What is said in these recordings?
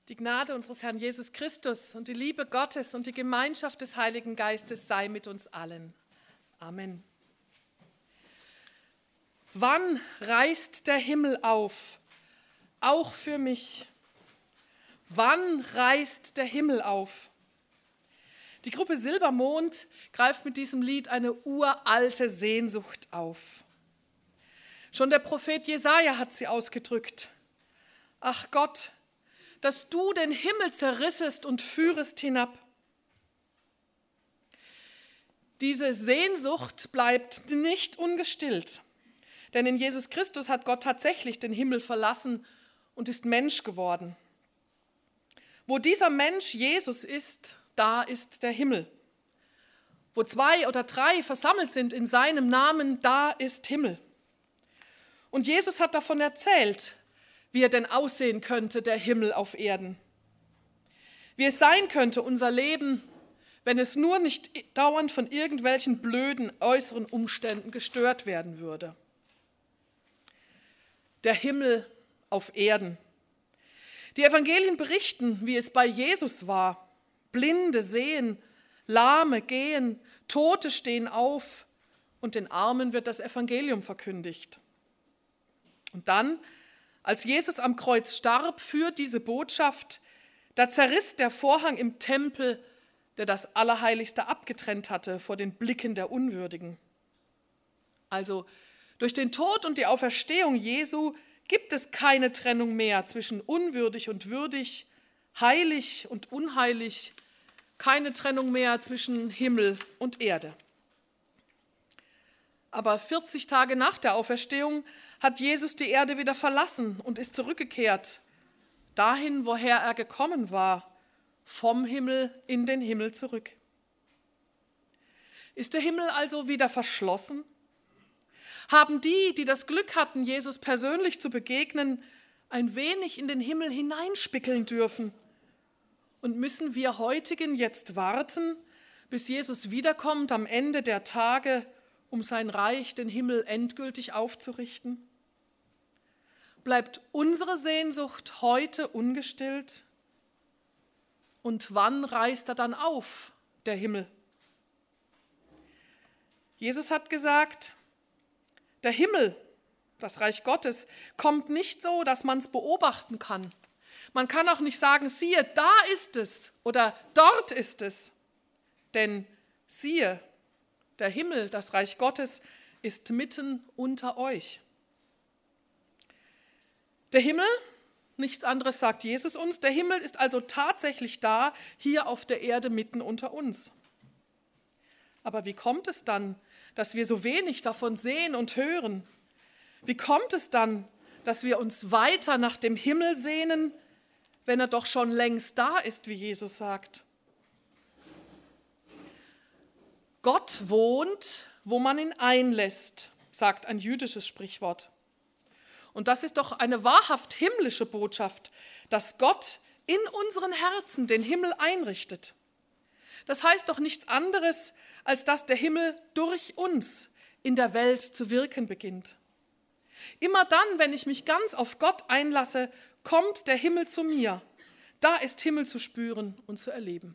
Die Gnade unseres Herrn Jesus Christus und die Liebe Gottes und die Gemeinschaft des Heiligen Geistes sei mit uns allen. Amen. Wann reißt der Himmel auf, auch für mich? Wann reißt der Himmel auf? Die Gruppe Silbermond greift mit diesem Lied eine uralte Sehnsucht auf. Schon der Prophet Jesaja hat sie ausgedrückt. Ach Gott, dass du den Himmel zerrissest und führest hinab. Diese Sehnsucht bleibt nicht ungestillt, denn in Jesus Christus hat Gott tatsächlich den Himmel verlassen und ist Mensch geworden. Wo dieser Mensch Jesus ist, da ist der Himmel. Wo 2 oder 3 versammelt sind in seinem Namen, da ist Himmel. Und Jesus hat davon erzählt, wie er denn aussehen könnte, der Himmel auf Erden. Wie es sein könnte, unser Leben, wenn es nur nicht dauernd von irgendwelchen blöden äußeren Umständen gestört werden würde. Der Himmel auf Erden. Die Evangelien berichten, wie es bei Jesus war. Blinde sehen, Lahme gehen, Tote stehen auf und den Armen wird das Evangelium verkündigt. Und dann, als Jesus am Kreuz starb für diese Botschaft, da zerriss der Vorhang im Tempel, der das Allerheiligste abgetrennt hatte vor den Blicken der Unwürdigen. Also durch den Tod und die Auferstehung Jesu gibt es keine Trennung mehr zwischen unwürdig und würdig, heilig und unheilig, keine Trennung mehr zwischen Himmel und Erde. Aber 40 Tage nach der Auferstehung hat Jesus die Erde wieder verlassen und ist zurückgekehrt, dahin, woher er gekommen war, vom Himmel in den Himmel zurück. Ist der Himmel also wieder verschlossen? Haben die, die das Glück hatten, Jesus persönlich zu begegnen, ein wenig in den Himmel hineinspickeln dürfen? Und müssen wir Heutigen jetzt warten, bis Jesus wiederkommt am Ende der Tage, um sein Reich, den Himmel, endgültig aufzurichten? Bleibt unsere Sehnsucht heute ungestillt? Und wann reißt er dann auf, der Himmel? Jesus hat gesagt, der Himmel, das Reich Gottes, kommt nicht so, dass man es beobachten kann. Man kann auch nicht sagen, siehe, da ist es oder dort ist es. Denn siehe, der Himmel, das Reich Gottes, ist mitten unter euch. Der Himmel, nichts anderes sagt Jesus uns, der Himmel ist also tatsächlich da, hier auf der Erde mitten unter uns. Aber wie kommt es dann, dass wir so wenig davon sehen und hören? Wie kommt es dann, dass wir uns weiter nach dem Himmel sehnen, wenn er doch schon längst da ist, wie Jesus sagt? Gott wohnt, wo man ihn einlässt, sagt ein jüdisches Sprichwort. Und das ist doch eine wahrhaft himmlische Botschaft, dass Gott in unseren Herzen den Himmel einrichtet. Das heißt doch nichts anderes, als dass der Himmel durch uns in der Welt zu wirken beginnt. Immer dann, wenn ich mich ganz auf Gott einlasse, kommt der Himmel zu mir. Da ist Himmel zu spüren und zu erleben.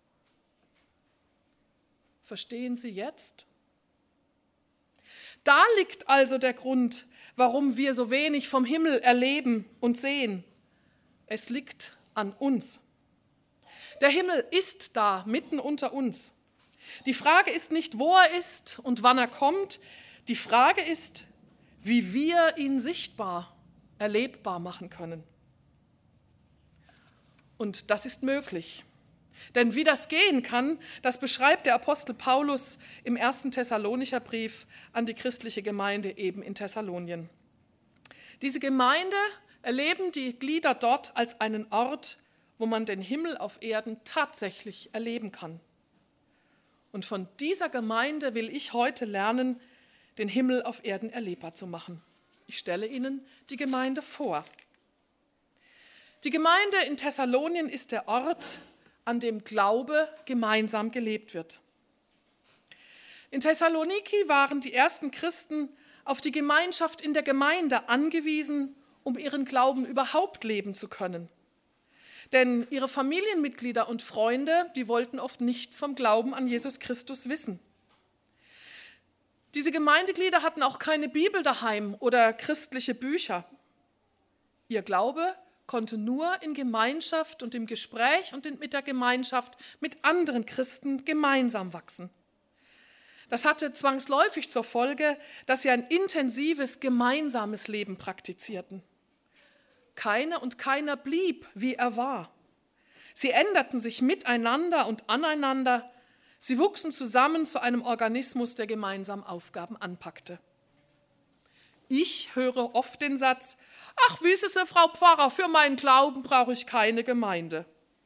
Verstehen Sie jetzt? Da liegt also der Grund, warum wir so wenig vom Himmel erleben und sehen. Es liegt an uns. Der Himmel ist da, mitten unter uns. Die Frage ist nicht, wo er ist und wann er kommt. Die Frage ist, wie wir ihn sichtbar, erlebbar machen können. Und das ist möglich. Denn wie das gehen kann, das beschreibt der Apostel Paulus im 1. Thessalonicher Brief an die christliche Gemeinde eben in Thessalonien. Diese Gemeinde erleben die Glieder dort als einen Ort, wo man den Himmel auf Erden tatsächlich erleben kann. Und von dieser Gemeinde will ich heute lernen, den Himmel auf Erden erlebbar zu machen. Ich stelle Ihnen die Gemeinde vor. Die Gemeinde in Thessalonien ist der Ort, an dem Glaube gemeinsam gelebt wird. In Thessaloniki waren die ersten Christen auf die Gemeinschaft in der Gemeinde angewiesen, um ihren Glauben überhaupt leben zu können. Denn ihre Familienmitglieder und Freunde, die wollten oft nichts vom Glauben an Jesus Christus wissen. Diese Gemeindeglieder hatten auch keine Bibel daheim oder christliche Bücher. Ihr Glaube konnte nur in Gemeinschaft und im Gespräch und mit der Gemeinschaft mit anderen Christen gemeinsam wachsen. Das hatte zwangsläufig zur Folge, dass sie ein intensives, gemeinsames Leben praktizierten. Keiner und keiner blieb, wie er war. Sie änderten sich miteinander und aneinander. Sie wuchsen zusammen zu einem Organismus, der gemeinsam Aufgaben anpackte. Ich höre oft den Satz: Ach, wissen Sie, Frau Pfarrer, für meinen Glauben brauche ich keine Gemeinde.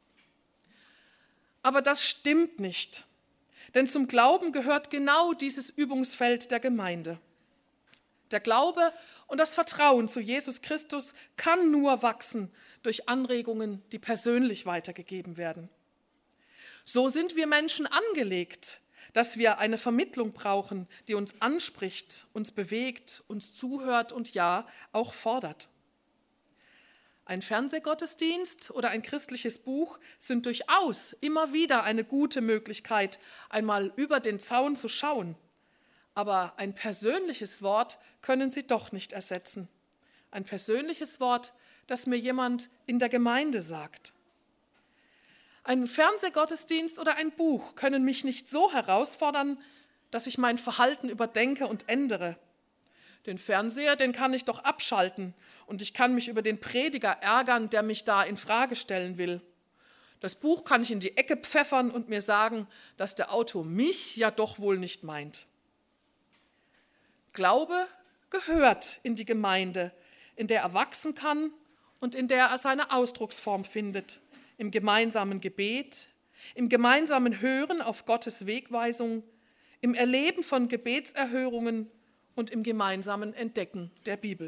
Aber das stimmt nicht, denn zum Glauben gehört genau dieses Übungsfeld der Gemeinde. Der Glaube und das Vertrauen zu Jesus Christus kann nur wachsen durch Anregungen, die persönlich weitergegeben werden. So sind wir Menschen angelegt, dass wir eine Vermittlung brauchen, die uns anspricht, uns bewegt, uns zuhört und ja, auch fordert. Ein Fernsehgottesdienst oder ein christliches Buch sind durchaus immer wieder eine gute Möglichkeit, einmal über den Zaun zu schauen. Aber ein persönliches Wort können sie doch nicht ersetzen. Ein persönliches Wort, das mir jemand in der Gemeinde sagt. Ein Fernsehgottesdienst oder ein Buch können mich nicht so herausfordern, dass ich mein Verhalten überdenke und ändere. Den Fernseher, den kann ich doch abschalten und ich kann mich über den Prediger ärgern, der mich da in Frage stellen will. Das Buch kann ich in die Ecke pfeffern und mir sagen, dass der Autor mich ja doch wohl nicht meint. Glaube gehört in die Gemeinde, in der er wachsen kann und in der er seine Ausdrucksform findet, im gemeinsamen Gebet, im gemeinsamen Hören auf Gottes Wegweisung, im Erleben von Gebetserhörungen und im gemeinsamen Entdecken der Bibel.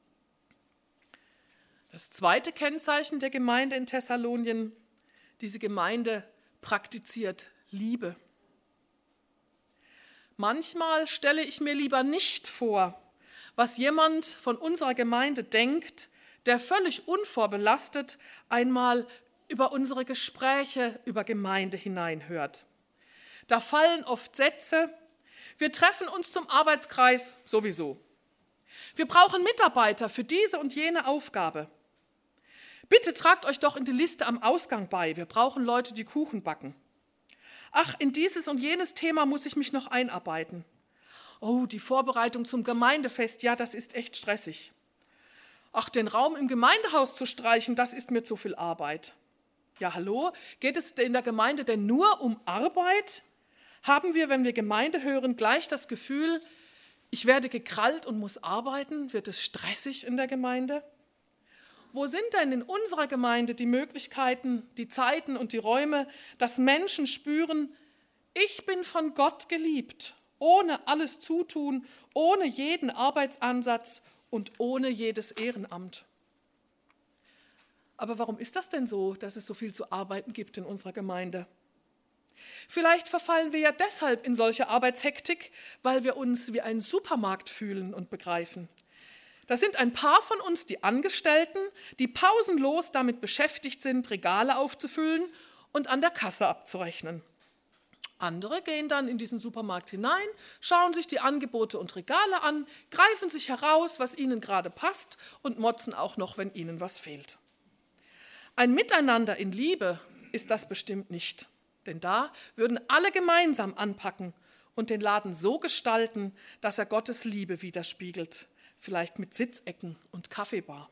Das zweite Kennzeichen der Gemeinde in Thessalonien: diese Gemeinde praktiziert Liebe. Manchmal stelle ich mir lieber nicht vor, was jemand von unserer Gemeinde denkt, der völlig unvorbelastet einmal über unsere Gespräche über Gemeinde hineinhört. Da fallen oft Sätze: Wir treffen uns zum Arbeitskreis sowieso. Wir brauchen Mitarbeiter für diese und jene Aufgabe. Bitte tragt euch doch in die Liste am Ausgang bei. Wir brauchen Leute, die Kuchen backen. Ach, in dieses und jenes Thema muss ich mich noch einarbeiten. Oh, die Vorbereitung zum Gemeindefest, ja, das ist echt stressig. Ach, den Raum im Gemeindehaus zu streichen, das ist mir zu viel Arbeit. Ja, hallo, geht es in der Gemeinde denn nur um Arbeit? Haben wir, wenn wir Gemeinde hören, gleich das Gefühl, ich werde gekrallt und muss arbeiten? Wird es stressig in der Gemeinde? Wo sind denn in unserer Gemeinde die Möglichkeiten, die Zeiten und die Räume, dass Menschen spüren, ich bin von Gott geliebt, ohne alles Zutun, ohne jeden Arbeitsansatz und ohne jedes Ehrenamt? Aber warum ist das denn so, dass es so viel zu arbeiten gibt in unserer Gemeinde? Vielleicht verfallen wir ja deshalb in solche Arbeitshektik, weil wir uns wie ein Supermarkt fühlen und begreifen. Da sind ein paar von uns die Angestellten, die pausenlos damit beschäftigt sind, Regale aufzufüllen und an der Kasse abzurechnen. Andere gehen dann in diesen Supermarkt hinein, schauen sich die Angebote und Regale an, greifen sich heraus, was ihnen gerade passt und motzen auch noch, wenn ihnen was fehlt. Ein Miteinander in Liebe ist das bestimmt nicht, denn da würden alle gemeinsam anpacken und den Laden so gestalten, dass er Gottes Liebe widerspiegelt. Vielleicht mit Sitzecken und Kaffeebar.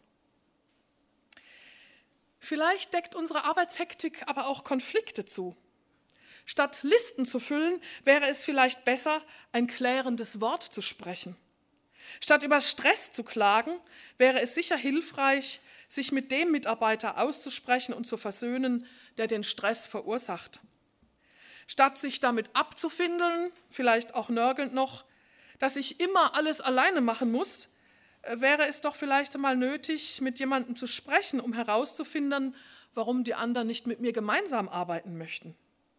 Vielleicht deckt unsere Arbeitshektik aber auch Konflikte zu. Statt Listen zu füllen, wäre es vielleicht besser, ein klärendes Wort zu sprechen. Statt über Stress zu klagen, wäre es sicher hilfreich, sich mit dem Mitarbeiter auszusprechen und zu versöhnen, der den Stress verursacht. Statt sich damit abzufindeln, vielleicht auch nörgelnd noch, dass ich immer alles alleine machen muss, wäre es doch vielleicht einmal nötig, mit jemandem zu sprechen, um herauszufinden, warum die anderen nicht mit mir gemeinsam arbeiten möchten.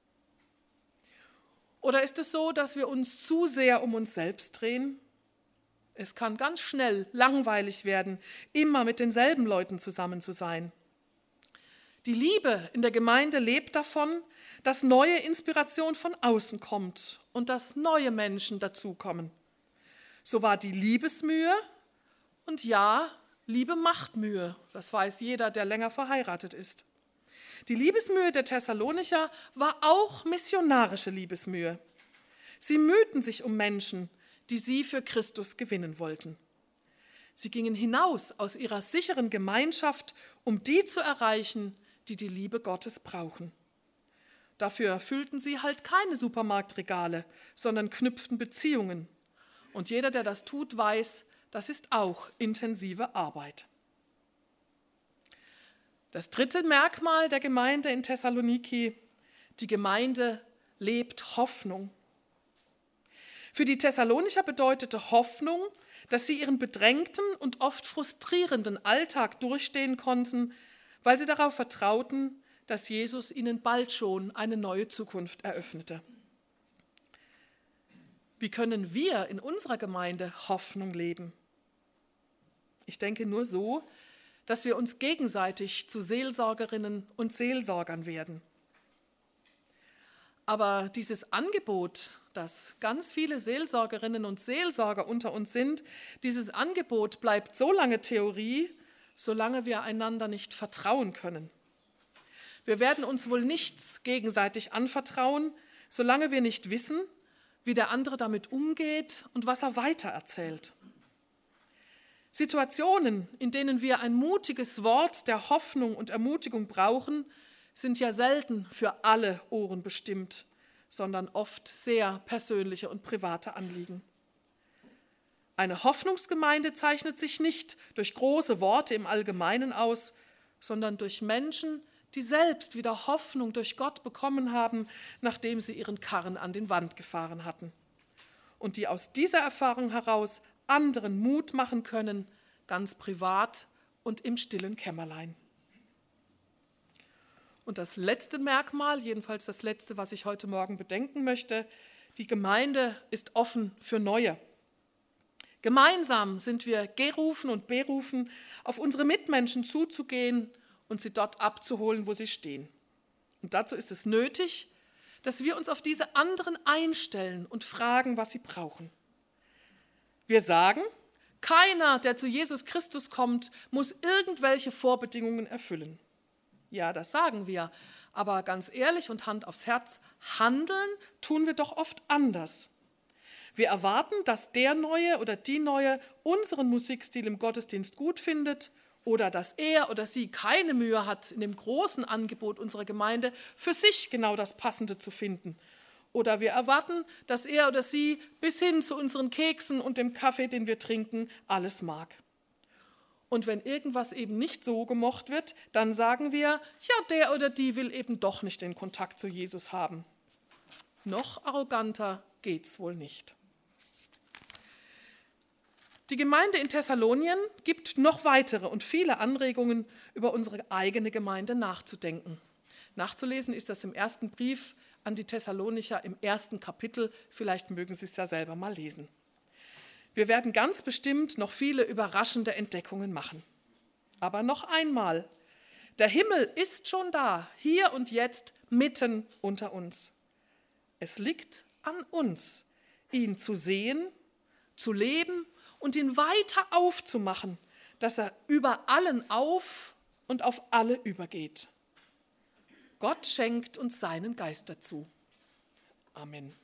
Oder ist es so, dass wir uns zu sehr um uns selbst drehen? Es kann ganz schnell langweilig werden, immer mit denselben Leuten zusammen zu sein. Die Liebe in der Gemeinde lebt davon, dass neue Inspiration von außen kommt und dass neue Menschen dazukommen. So war die Liebesmühe und ja, Liebe macht Mühe. Das weiß jeder, der länger verheiratet ist. Die Liebesmühe der Thessalonicher war auch missionarische Liebesmühe. Sie mühten sich um Menschen, die sie für Christus gewinnen wollten. Sie gingen hinaus aus ihrer sicheren Gemeinschaft, um die zu erreichen, die die Liebe Gottes brauchen. Dafür füllten sie halt keine Supermarktregale, sondern knüpften Beziehungen. Und jeder, der das tut, weiß, das ist auch intensive Arbeit. Das dritte Merkmal der Gemeinde in Thessaloniki: die Gemeinde lebt Hoffnung. Für die Thessalonicher bedeutete Hoffnung, dass sie ihren bedrängten und oft frustrierenden Alltag durchstehen konnten, weil sie darauf vertrauten, dass Jesus ihnen bald schon eine neue Zukunft eröffnete. Wie können wir in unserer Gemeinde Hoffnung leben? Ich denke nur so, dass wir uns gegenseitig zu Seelsorgerinnen und Seelsorgern werden. Aber dieses Angebot, dass ganz viele Seelsorgerinnen und Seelsorger unter uns sind, dieses Angebot bleibt so lange Theorie, solange wir einander nicht vertrauen können. Wir werden uns wohl nichts gegenseitig anvertrauen, solange wir nicht wissen, wie der andere damit umgeht und was er weitererzählt. Situationen, in denen wir ein mutiges Wort der Hoffnung und Ermutigung brauchen, sind ja selten für alle Ohren bestimmt, sondern oft sehr persönliche und private Anliegen. Eine Hoffnungsgemeinde zeichnet sich nicht durch große Worte im Allgemeinen aus, sondern durch Menschen, die selbst wieder Hoffnung durch Gott bekommen haben, nachdem sie ihren Karren an den Wand gefahren hatten. Und die aus dieser Erfahrung heraus anderen Mut machen können, ganz privat und im stillen Kämmerlein. Und das letzte Merkmal, jedenfalls das letzte, was ich heute Morgen bedenken möchte: die Gemeinde ist offen für Neue. Gemeinsam sind wir gerufen und berufen, auf unsere Mitmenschen zuzugehen und sie dort abzuholen, wo sie stehen. Und dazu ist es nötig, dass wir uns auf diese anderen einstellen und fragen, was sie brauchen. Wir sagen, keiner, der zu Jesus Christus kommt, muss irgendwelche Vorbedingungen erfüllen. Ja, das sagen wir, aber ganz ehrlich und Hand aufs Herz, handeln tun wir doch oft anders. Wir erwarten, dass der Neue oder die Neue unseren Musikstil im Gottesdienst gut findet oder dass er oder sie keine Mühe hat, in dem großen Angebot unserer Gemeinde für sich genau das Passende zu finden. Oder wir erwarten, dass er oder sie bis hin zu unseren Keksen und dem Kaffee, den wir trinken, alles mag. Und wenn irgendwas eben nicht so gemocht wird, dann sagen wir, ja, der oder die will eben doch nicht den Kontakt zu Jesus haben. Noch arroganter geht's wohl nicht. Die Gemeinde in Thessalonien gibt noch weitere und viele Anregungen, über unsere eigene Gemeinde nachzudenken. Nachzulesen ist das im ersten Brief an die Thessalonicher im 1. Kapitel. Vielleicht mögen Sie es ja selber mal lesen. Wir werden ganz bestimmt noch viele überraschende Entdeckungen machen. Aber noch einmal, der Himmel ist schon da, hier und jetzt, mitten unter uns. Es liegt an uns, ihn zu sehen, zu leben und ihn weiter aufzumachen, dass er über allen auf und auf alle übergeht. Gott schenkt uns seinen Geist dazu. Amen.